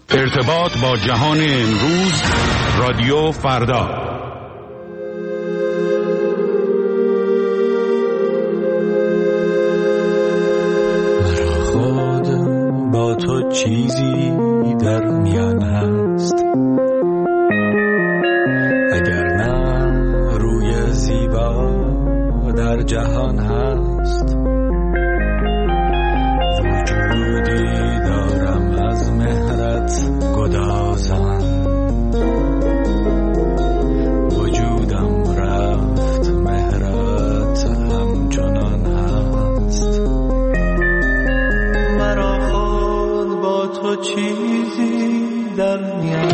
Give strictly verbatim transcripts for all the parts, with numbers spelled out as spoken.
ارتباط با جهان امروز، رادیو فردا. مرا خود با تو چیزی در میان هست، اگر نه روی زیبا در جهان هست. وجودی دارم از مهرت گدازان، وجودم رفت مهرت همچنان هست. مرا خود با تو چیزی در میان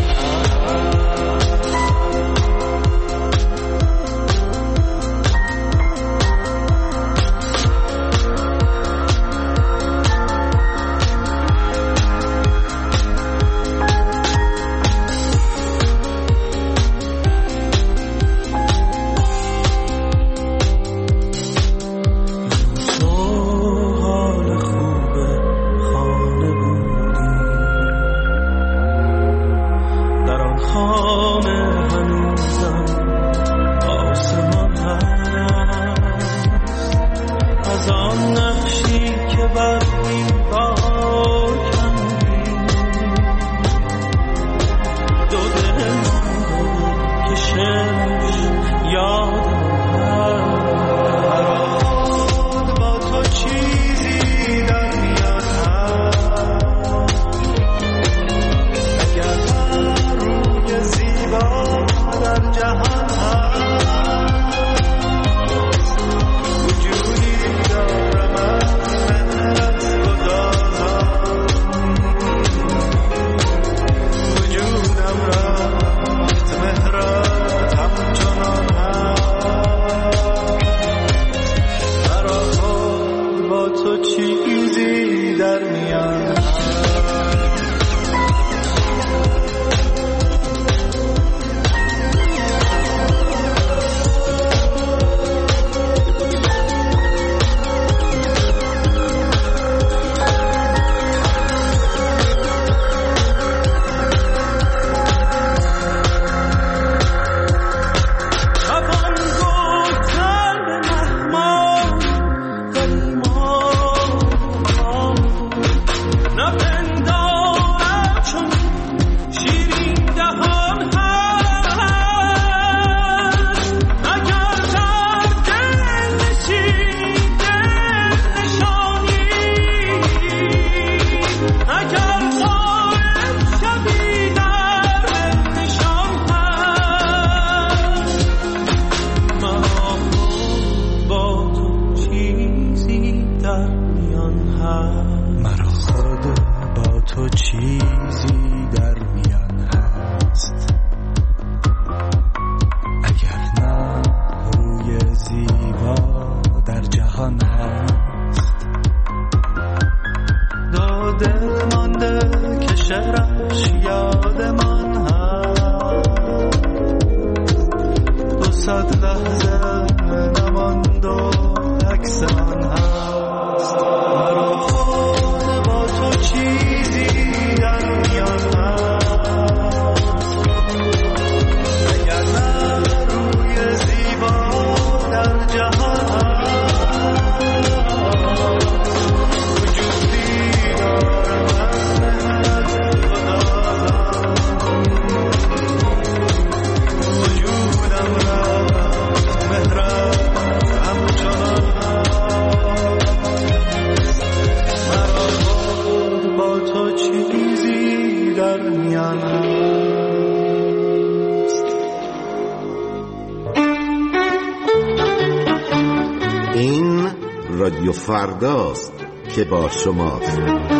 رادیو فرداست که با شماست.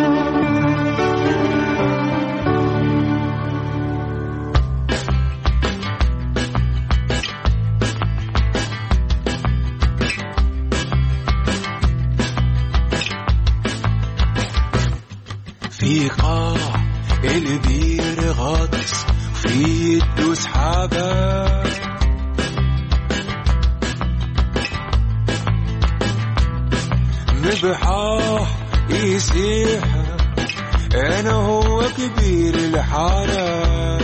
في قاع البير غطس في الدوس حباب مبحاح يسيح انا هو كبير الحارة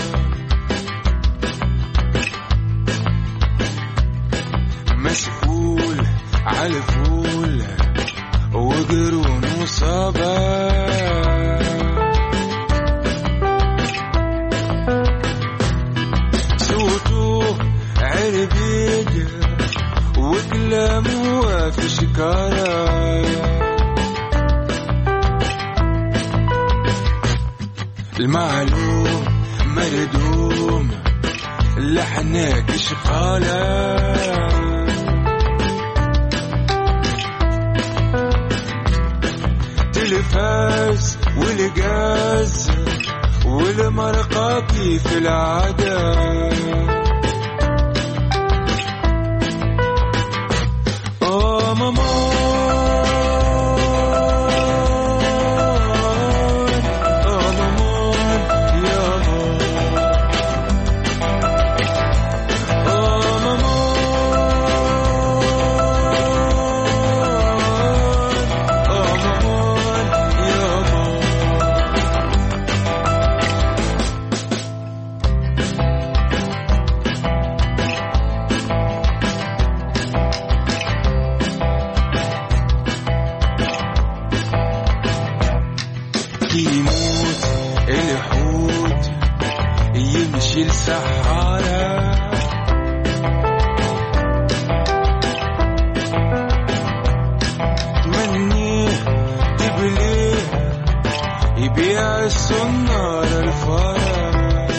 مسؤول على الفول وقرون وصابة صوته عربيد وكلامه في شكارة المعلوم مردوم لحنك شقالة تلفاز والقاز والمرقة كيف العادة آه ماما يموت الحوت يمشي السحارة تمنيه تبليه يبيع السنار الفارة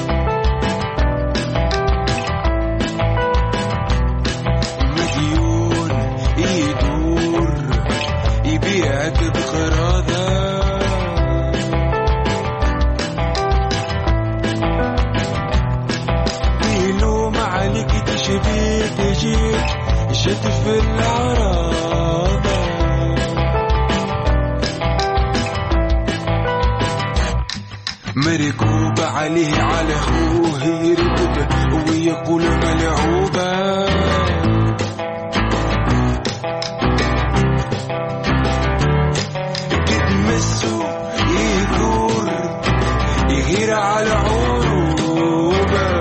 مديون يدور يبيعك بقراضة تجيك شتف العرابة مركوب عليه على أخوه يركب ويقول ملعوبة تتمسه يدور يغير على عروبة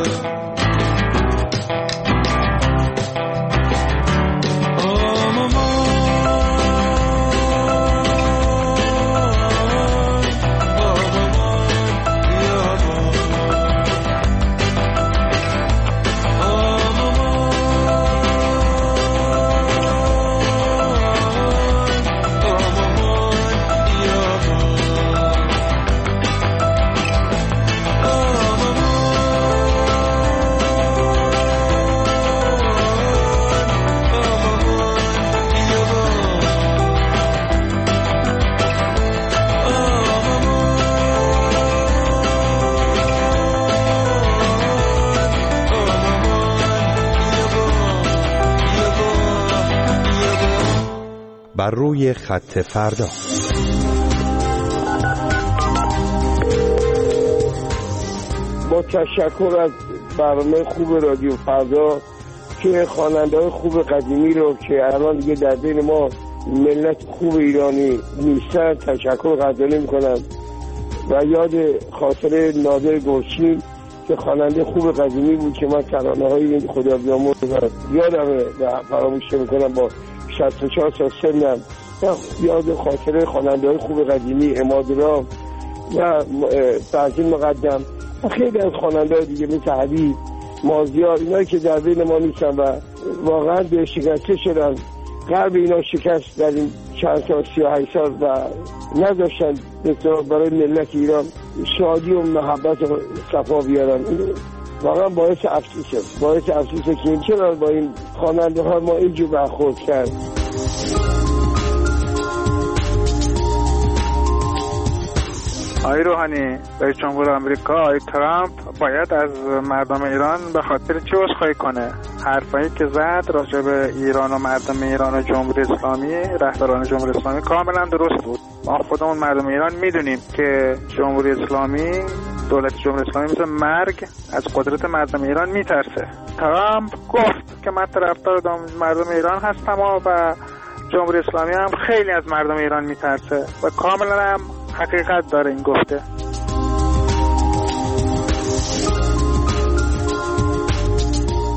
بر روی خط فردا. با تشکر از برنامه خوب رادیو فردا که خواننده‌های خوب قدیمی رو که الان دیگه در بین ما ملت خوب ایرانی نیستن تشکر قدردانی میکنم و یاد خاطره نادر گلچین که خواننده خوب قدیمی بود که من ترانه‌های خدا بیامرز یادمه و فراموش نمی‌کنم. با شصت و چهار سال سنم یاد خاطره خواننده‌های خوب قدیمی امادرام و فرزین مقدم و خیلی از خواننده‌های دیگه مثل علی مازیار اینایی که در بین ما نیستن و واقعا به شکسته شدن. قلب اینا شکست در این چند سال سی و هشت سال و نذاشتن برای ملت ایران شادی و محبت و صفا بیارن. واقعا باعث افسوسه باعث افسوسه که چرا با این خواننده ها ما اینجور برخورد کرد. آقای روحانی رئیس جمهور آمریکا آقای ترامپ باید از مردم ایران به خاطر چی عذرخواهی کنه؟ حرفایی که زد راجع به ایران و مردم ایران و جمهوری اسلامی رهبران جمهوری اسلامی کاملا درست بود. ما خودمون مردم ایران میدونیم که جمهوری اسلامی دولت جمهوری اسلامی مثل مرگ از قدرت مردم ایران میترسه. ترامپ گفت که من طرفدار مردم ایران هستم و جمهوری اسلامی هم خیلی از مردم ایران میترسه و کاملا هم حقیقت داره این گفته.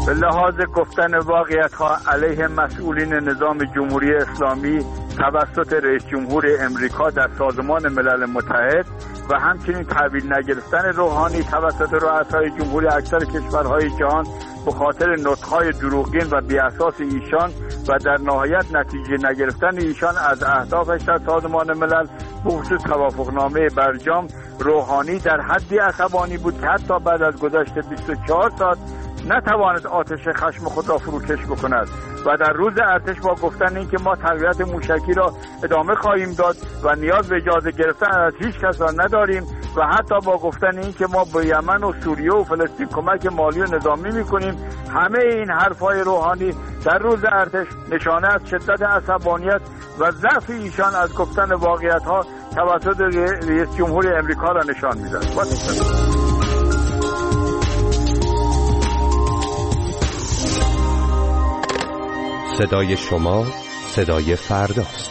به لحاظ گفتن واقعیت‌ها علیه مسئولین نظام جمهوری اسلامی توسط رئیس جمهور امریکا در سازمان ملل متحد و همچنین تحویل نگرفتن روحانی توسط رؤسای جمهوری اکثر کشورهای جهان به خاطر نطق‌های دروغین و بی‌اساس ایشان و در نهایت نتیجه نگرفتن ایشان از اهدافش در سازمان ملل به خصوص توافقنامه برجام، روحانی در حدی عصبانی بود که حتی بعد از گذشت بیست و چهار ساعت نتواند آتش خشم خود را فروکش بکند و در روز ارتش با گفتن اینکه ما تقویت موشکی را ادامه خواهیم داد و نیاز به اجازه گرفتن از هیچ کس را نداریم و حتی با گفتن اینکه ما به یمن و سوریه و فلسطین کمک مالی و نظامی میکنیم، همه این حرفهای روحانی در روز ارتش نشانه از شدت عصبانیت و ضعف ایشان از گفتن واقعیت‌ها توسط رئیس جمهور امریکا را نشان می‌دهد. صدای شما صدای فرداست.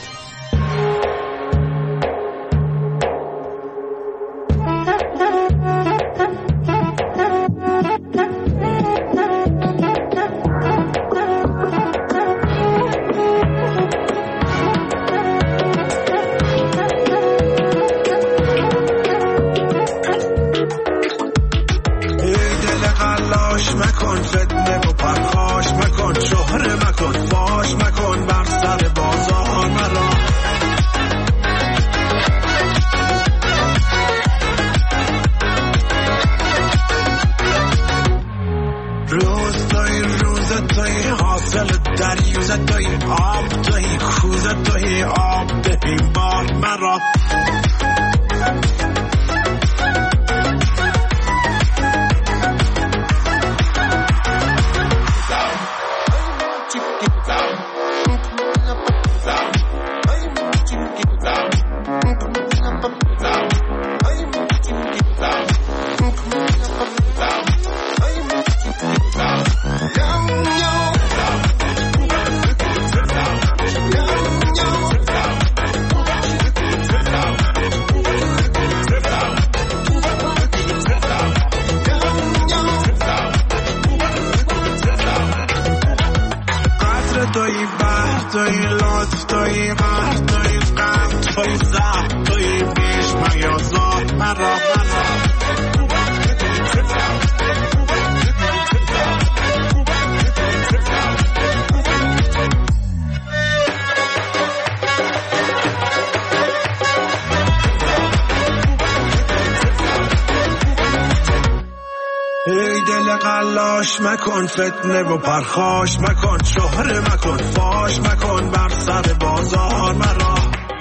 مکن فتنه و پرخاش مکن، شهره مکن، فاش مکن، بر سر بازار مرا.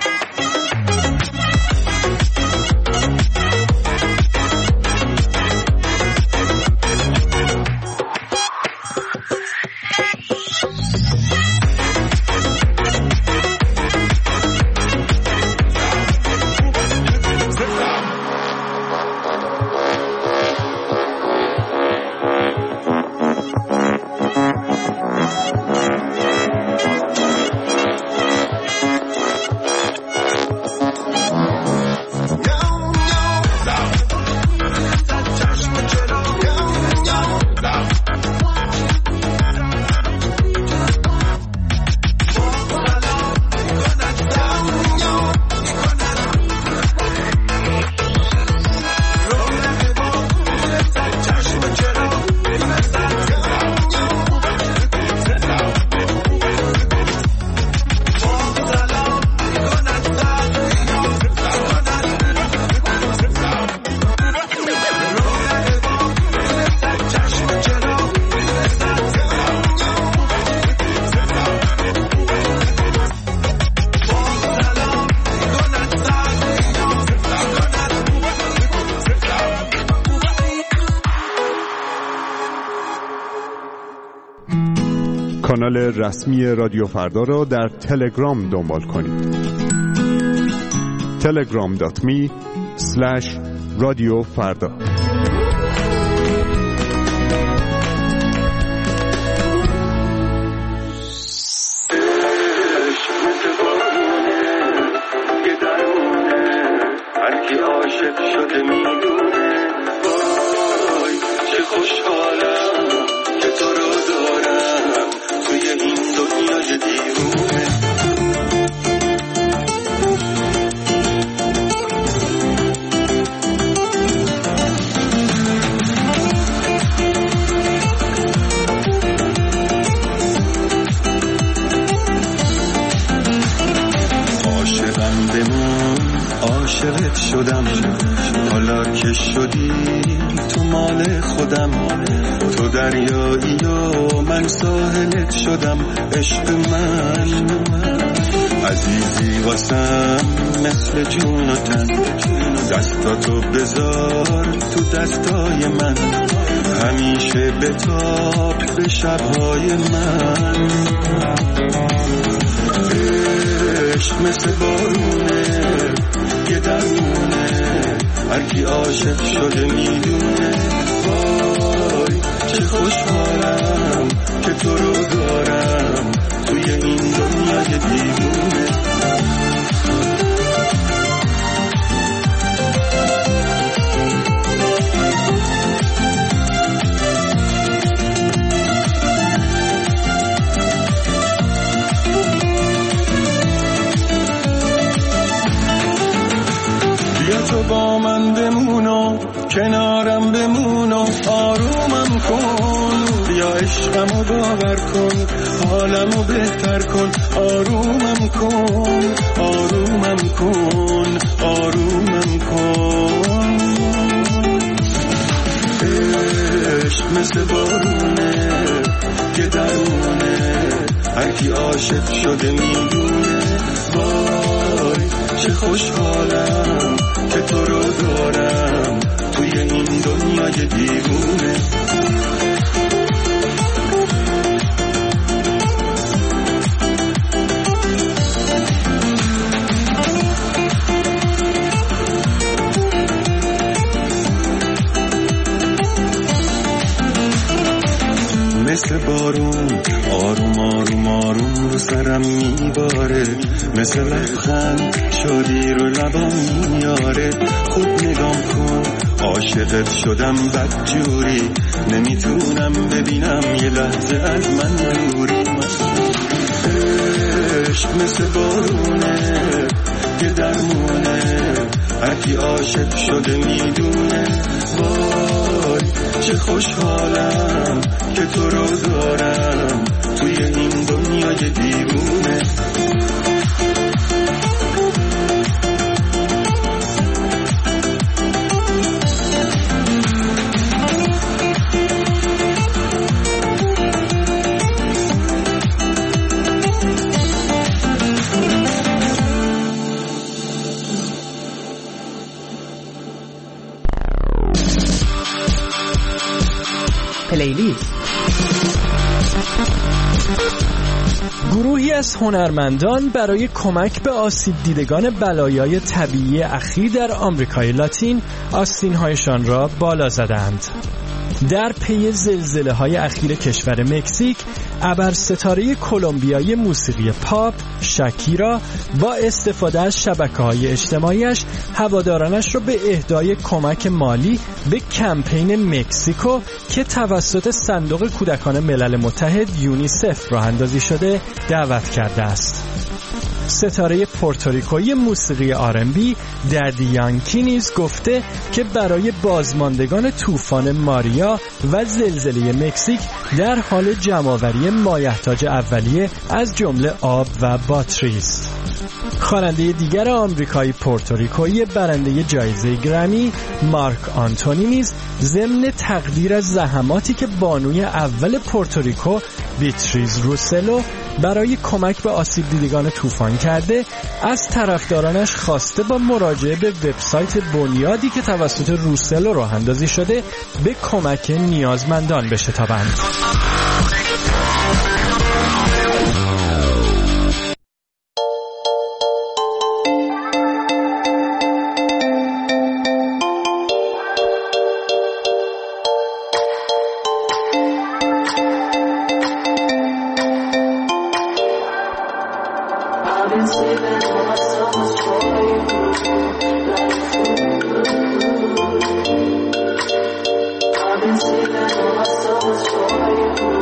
کانال رسمی رادیو فردا را در تلگرام دنبال کنید. تلگرام دات می اسلش رادیو فردا. خوشحالم که تو رو انگار که شدی تو مال خودم، تو دریایی و من ساحلت شدم. عشق من عزیزی واسم مثل جون و تن، دستاتو بذار تو دستای من، همیشه بتاب به شبهای من. عشق مثل بارونه یه درمونه، هرکی عاشق شده میدونه. وای چه خوشحالم که تو رو دارم توی این دنیای دیوونه. بیا تو با من بمون و کنارم بمون و آرومم کن، بیا عشقمو باور کن، حالمو بهتر کن. آرومم کن آرومم کن آرومم کن. عشق مثل بارونه که درمونه، هرکی عاشق شده میدونه. وای چه خوشحالم که تو رو دارم توی این دنیای دیوونه. مثل بارون آروم آروم آروم رو سرم میباره، مثل لبخند شادی رو لبام میاره. خوب نگام کن عاشقت شدم بدجوری، نمیتونم ببینم یه لحظه از من دوری. عشق مثل بارونه که درمونه، هرکی عاشق شده میدونه. وای چه خوشحالم که تو رو دارم توی این دنیای دیوونه. پلیلیست. گروهی از هنرمندان برای کمک به آسیب دیدگان بلایای طبیعی اخیر در آمریکای لاتین آستین‌هایشان را بالا زدند. در پی زلزله‌های اخیر کشور مکزیک، ابرستاره کلمبیایی موسیقی پاپ شاکیرا با استفاده از شبکه‌های اجتماعیش هوادارانش را به اهدای کمک مالی به کمپین مکزیکو که توسط صندوق کودکان ملل متحد یونیسف راه اندازی شده دعوت کرده است. ستاره پورتوریکویی موسیقی آر ام بی ددی یانکی نیز گفته که برای بازماندگان طوفان ماریا و زلزله مکزیک در حال جمع‌آوری مایحتاج اولیه از جمله آب و باتری است. خواننده دیگر آمریکایی پورتوریکویی برنده جایزه گرمی مارک آنتونی نیز ضمن تقدیر از زحماتی که بانوی اول پورتوریکو بیتریز روسلو برای کمک به آسیب دیدگان طوفان کرده، از طرفدارانش خواسته با مراجعه به وبسایت بنیادی که توسط روسلو راه اندازی شده به کمک نیازمندان بشتابند. I've been saving all my souls for you.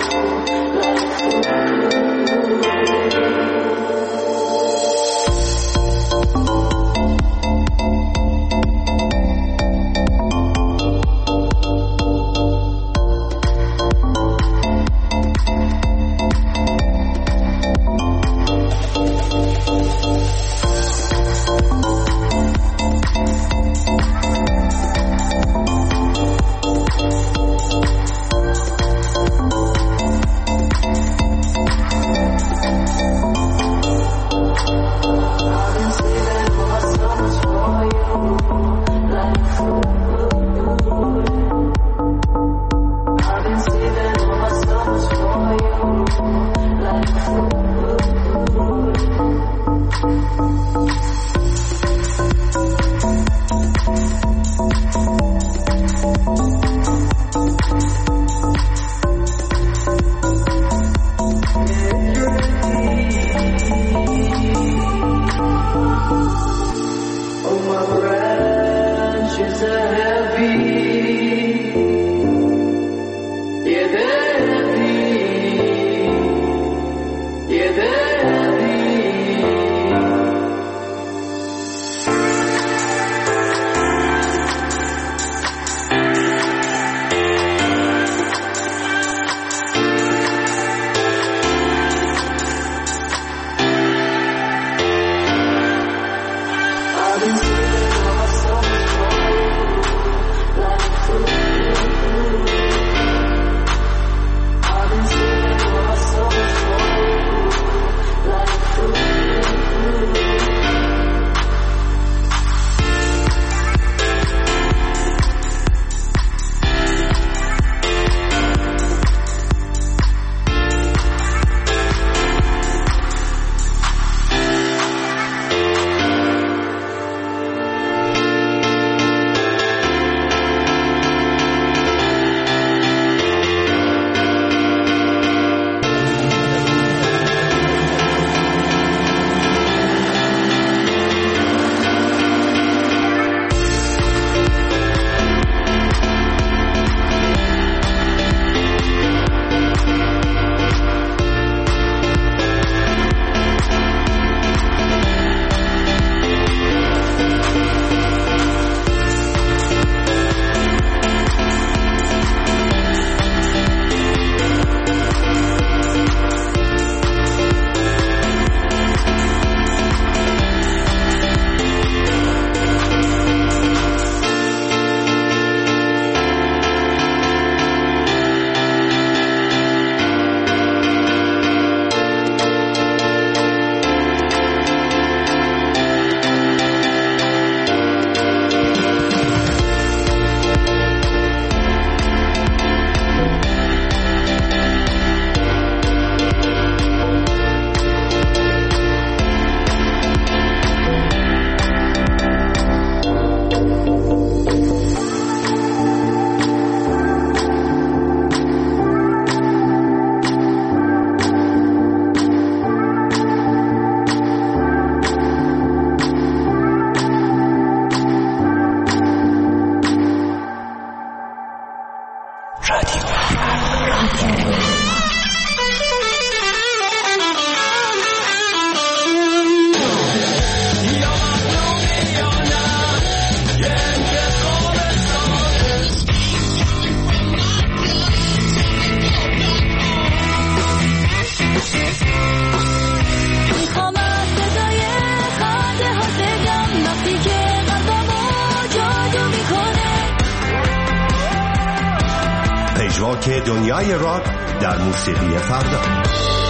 پژواک دنیای راک در موسیقی فردا.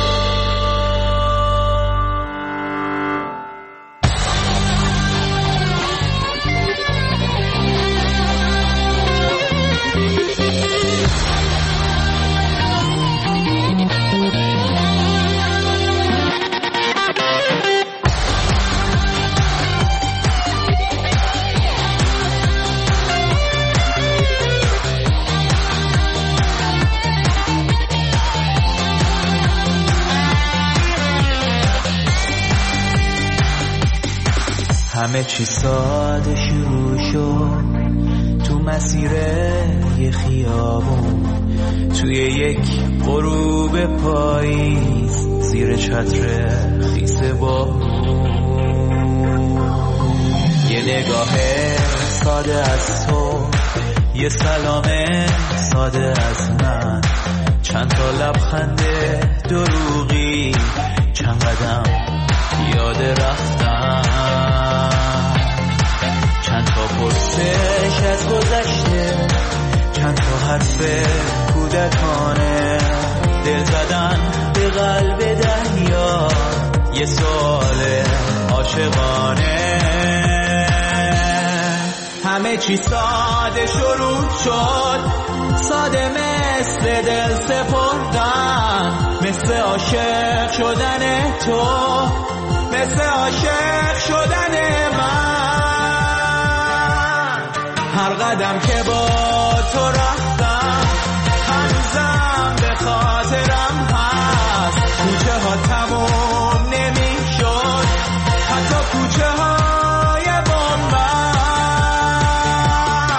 همه چی ساده شروع شد تو مسیر یه خیابون، توی یک غروب پاییز زیر چتر خیس بارون. یه نگاه ساده از تو، یه سلام ساده از من، چند تا لبخند دروغی، چند قدم یاد رفتن، چند تا پرسش از گذشته، چند تا حرف کودکانه، دل زدن به قلب دریا، یه سوال عاشقانه. همه چی ساده شروع شد، ساده مثل دل سپردن، مثل عاشق شدن تو، مثل عاشق شدن من. هر قدم که با تو رفتم هنوزم به خاطرم هست، کوچه ها تموم نمی شد، حتی کوچه های بامبست.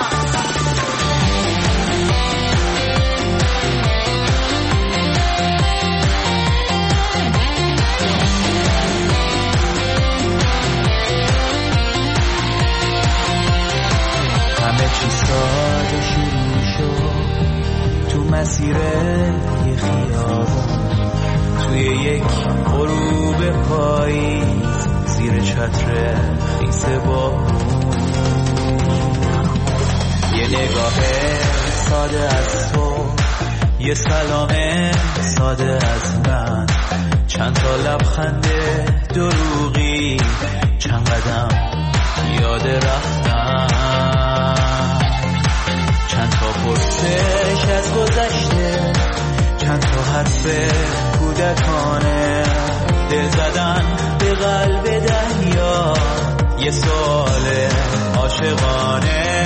ساده شروع شد تو مسیر یه خیابون، توی یک غروب پاییز زیر چتر خیس بارون. یه نگاه ساده از تو، یه سلام ساده از من، چند تا لبخند دروغی، چند قدم یاد رفتن، چند تا پرسش از گذشته، چند تا حرف کودکانه، دل زدن به قلب دریا، یه سوال عاشقانه.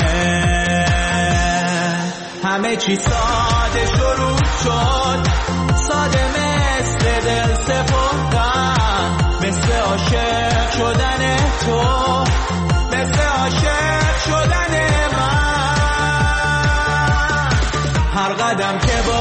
همه چی ساده شروع شد، ساده مثل دل سپردن، مثل عاشق شدن تو، مثل عاشق شدن من. هر قدم که با